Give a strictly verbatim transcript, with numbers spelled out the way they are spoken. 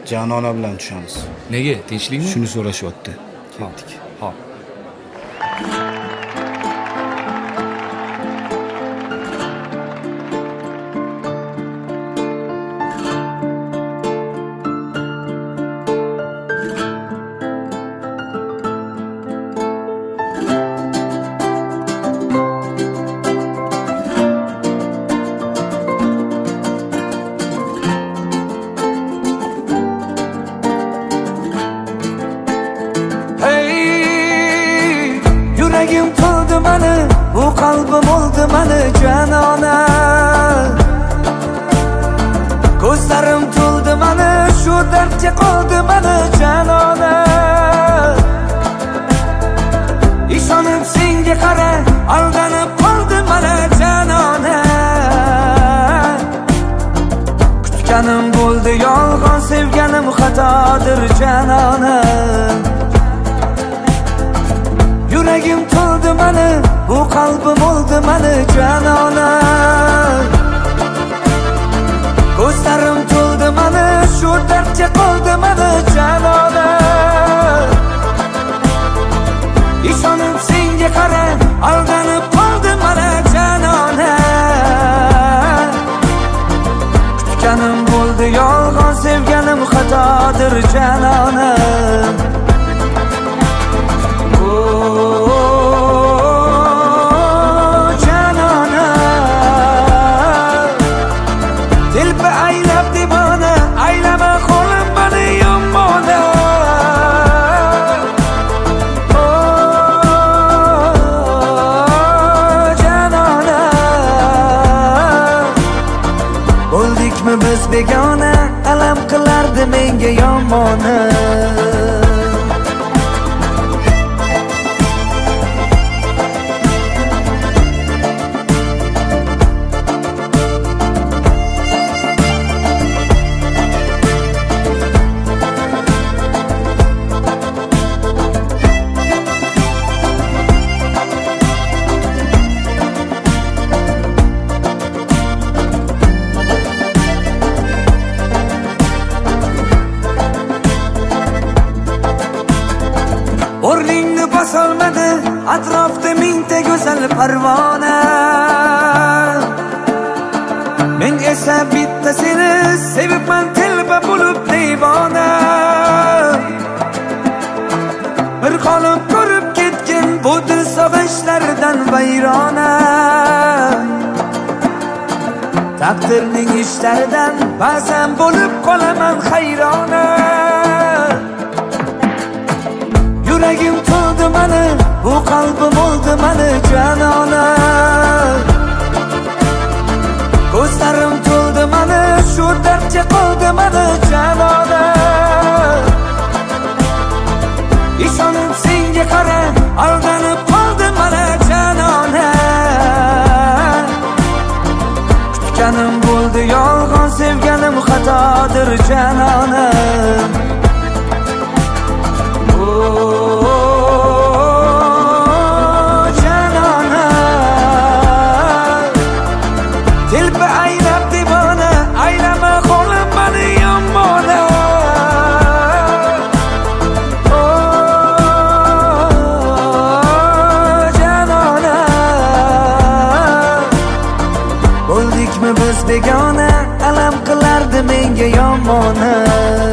Janona bilan tushamiz. Nega? Tinchlikmi? Shuni so'rashyapti. Ketdik. Xo'p. Yuragim to'ldi mani, bu qalbim oldi mani janona. Ko'zlarim to'ldi mani, shu dardga qoldi mani janona. Ishonib senga qara, aldanib qoldi mani janona. Kutganim bo'ldi yolg'on, sevganim xatodir janona. Yuragim to'ldi mani, bu qalbim oldi mani janona. Ko'zlarim to'ldi mani, shu dardga qoldi mani janona. Ishonib senga qara, aldanib qoldi mani janona. Kutganim bo'ldi yolg'on, sevganim xatodir janona. Biz begona, alam qilardi menga yomona. O'rningni bosolmadi, atrofda mingta go'zal parvona. Men esa bitta seni sevibman, telba bo'lib devona. Bir qolib ko'rib ketgan bu dil sog'inchlardan vayrona. Taqdirning ishlaridan ba'zan bo'lib qolaman hayrona. Yuragim to'ldi mani, bu qalbim oldi mani janona. Ko'zlarim to'ldi mani, shu dardga qoldi mani janona. Ishonib senga qara, aldanib qoldi mani janona. Kutganim bo'ldi yolg'on, sevganim xatodir janona. Biz begona, alam qilardi menga yomona.